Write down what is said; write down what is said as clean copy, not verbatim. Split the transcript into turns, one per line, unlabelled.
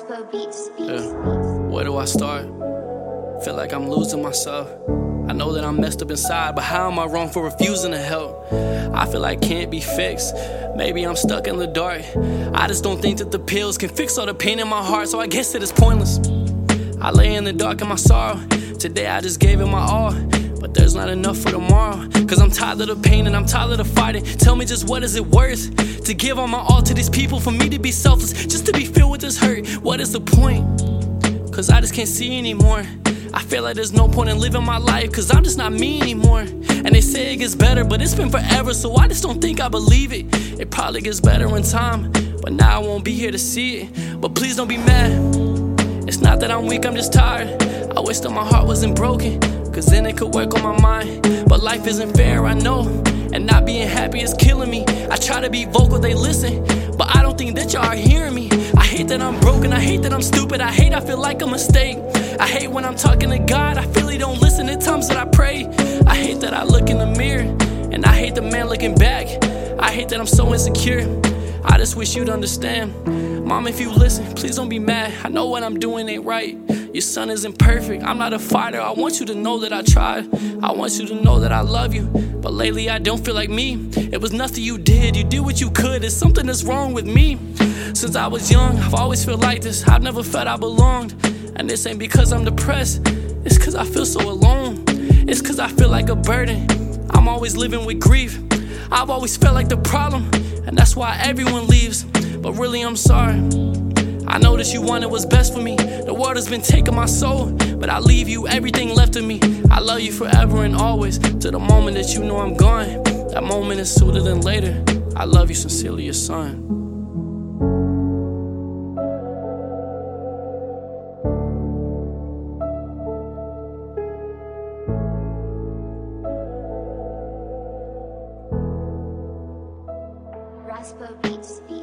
Raspo Beats.
Where do I start? Feel like I'm losing myself. I know that I'm messed up inside, but how am I wrong for refusing to help? I feel like can't be fixed. Maybe I'm stuck in the dark. I just don't think that the pills can fix all the pain in my heart, so I guess that it's pointless. I lay in the dark in my sorrow. Today I just gave it my all, but there's not enough for tomorrow. Cause I'm tired of the pain and I'm tired of the fighting. Tell me just what is it worth to give all my all to these people, for me to be selfless, just to be filled with this hurt? What is the point? Cause I just can't see anymore. I feel like there's no point in living my life, cause I'm just not me anymore. And they say it gets better, but it's been forever, so I just don't think I believe it. It probably gets better in time, but now I won't be here to see it. But please don't be mad. It's not that I'm weak, I'm just tired. I wish that my heart wasn't broken, cause then it could work on my mind. But life isn't fair, I know, and not being happy is killing me. I try to be vocal, they listen, but I don't think that y'all are hearing me. I hate that I'm broken, I hate that I'm stupid, I hate I feel like a mistake. I hate when I'm talking to God, I feel he don't listen at times that I pray. I hate that I look in the mirror, and I hate the man looking back. I hate that I'm so insecure, I just wish you'd understand. Mom, if you listen, please don't be mad. I know what I'm doing ain't right. Your son isn't perfect, I'm not a fighter. I want you to know that I tried. I want you to know that I love you. But lately I don't feel like me. It was nothing you did what you could. It's something that's wrong with me. Since I was young, I've always felt like this. I've never felt I belonged. And this ain't because I'm depressed, it's cause I feel so alone. It's cause I feel like a burden. I'm always living with grief. I've always felt like the problem, and that's why everyone leaves. But really I'm sorry. I know that you wanted what's best for me. The world has been taking my soul, but I leave you everything left of me. I love you forever and always, to the moment that you know I'm gone. That moment is sooner than later. I love you sincerely, your son.
Raspo Beats.